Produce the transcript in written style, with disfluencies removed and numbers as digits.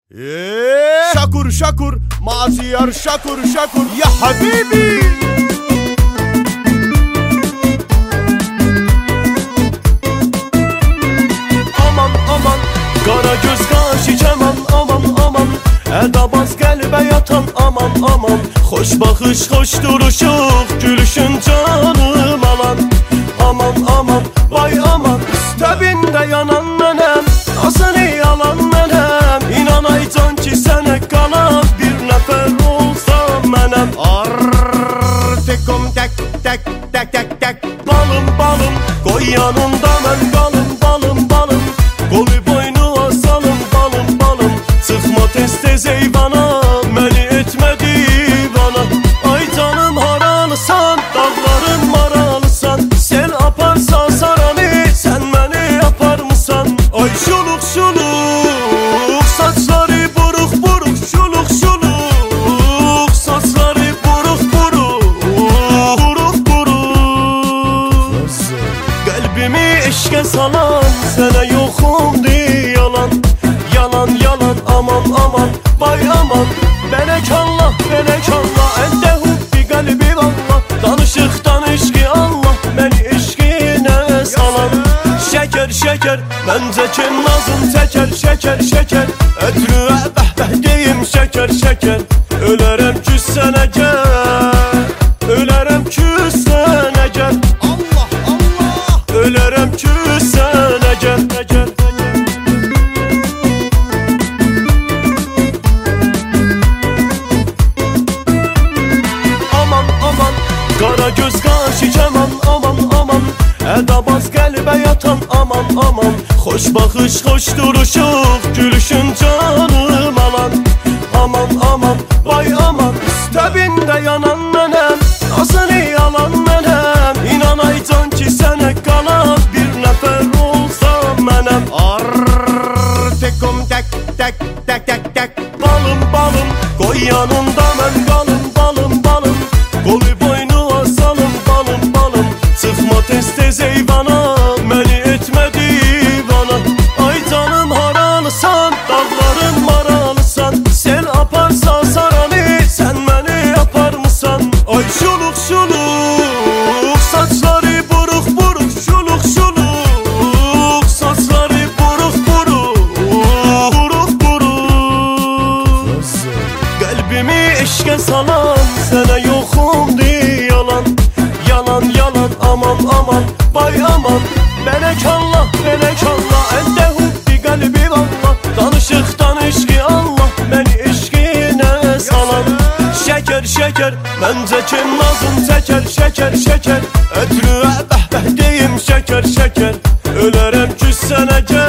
شكر شكر معصير شكر شكر يا حبيبي. Aman aman kara göz kaşı ceman, aman aman edabaz qəlbə yatan, aman aman xoş baxış, xoş duruşuq, gülüşün canım alan. Aman aman vay aman təbində yanan mənəm, asını yalan mənəm. İnanaycan ki sənə qalan bir nəfər olsam mənəm. Artikum tek tek tek tek tek balım balım qoy yanında mən qalım, balım balım qolu boynu asalım, balım balım çıxma tez tez eyvana, məni etmə divana. Ay canım haralısan, dağların maralısan, sel aparsa saranı, sən məni yapar mısan? Ay şuluq şuluq saçları buruq buruq, şuluq şuluq saçları buruq buruq, buruq buruq. Qəlbimi eşqə salan sənə yoxumdu yalan, yalan yalan aman aman vay aman. Melek Allah melek Allah ende hubbi qəlbi vallah, danışıqdan eşqi Allah məni eşqinə salan. Şeker şeker məncə ki nazım çəkər, şeker şeker ötrü bəh bəh deyim şeker şeker. Ölərəm küssənə gəl, ölərəm küssənə gəl, Allah Allah ölərəm küssənə gəl. Kara göz kaşı ceman, aman aman edabaz qəlbə yatan, aman aman xoş baxış, xoş duruşuq, gülüşün canım alan. Aman aman vay aman təbində yanan mənəm, asını yalan mənəm. İnanaycan ki sənə qalan bir nəfər olsam mənəm. Artikum tek tek tek tek tek balım balım qoy yanında mən qalım, balım balım qolu boynu asalım, balım balım çıxma tez tez eyvana, məni etmə divana. Ay canım haralısan, dağların maralısan, sel aparsa saranı, sən məni yapar mısan? Ay şuluq şuluq saçları buruq buruq, şuluq şuluq saçları buruq buruq, buruq buruq. Qəlbimi eşqə salan sənə yoxumdu yalan, yalan yalan aman aman vay aman. Melek Allah melek Allah ende hubbi qəlbi vallah, danışıqdan eşqi Allah məni eşqinə salan. Şeker şeker məncə ki nazım çəkər, şeker şeker ötrü bəh bəh deyim şeker şeker. Ölərəm küssənə gəl,